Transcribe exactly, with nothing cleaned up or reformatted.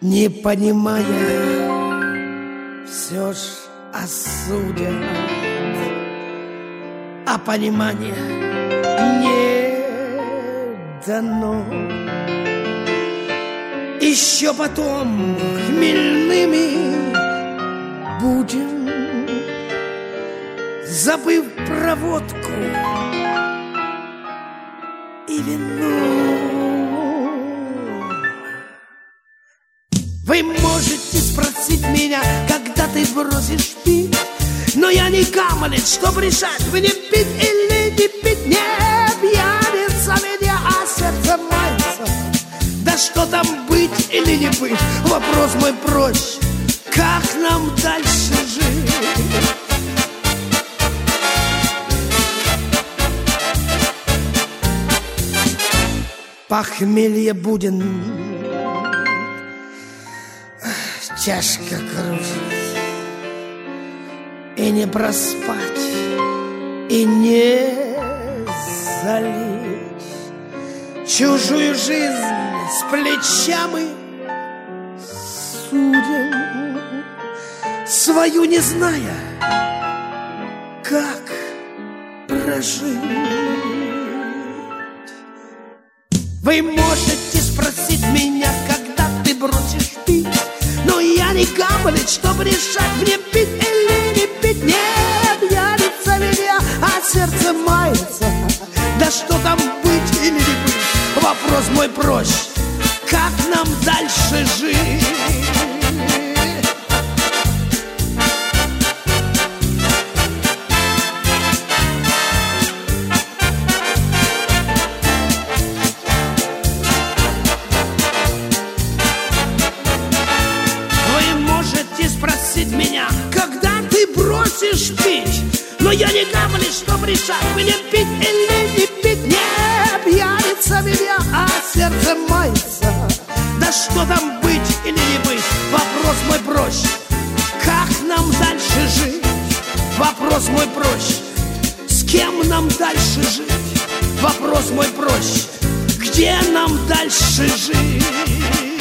не понимая, все ж осудят, а понимание не дано. Еще потом хмельными будем, забыв про водку и вино. Вы можете спросить меня, когда ты бросишь пить, но я не Гамлет, чтоб решать, мне пить или не пить. Не пьяница меня, а сердце мается. Да что там быть или не быть, вопрос мой проще. Как нам дальше жить? Похмелье будем тяжко кружить, и не проспать, и не залить чужую жизнь с плеча мы судим, свою не зная, как прожить. Вы можете спросить меня, когда ты бросишь пить, но я не Гамлет, чтоб решать, мне пить или не пить. Нет, пьяница меня, а сердце мается. Да что там быть или не быть, вопрос мой проще. Как нам дальше жить? Меня, когда ты бросишь пить, но я не Гамлет, чтоб решать, мне пить или не пить. Не пьяница меня, а сердце мается. Да что там быть или не быть, вопрос мой проще. Как нам дальше жить? Вопрос мой проще. С кем нам дальше жить? Вопрос мой проще. Где нам дальше жить?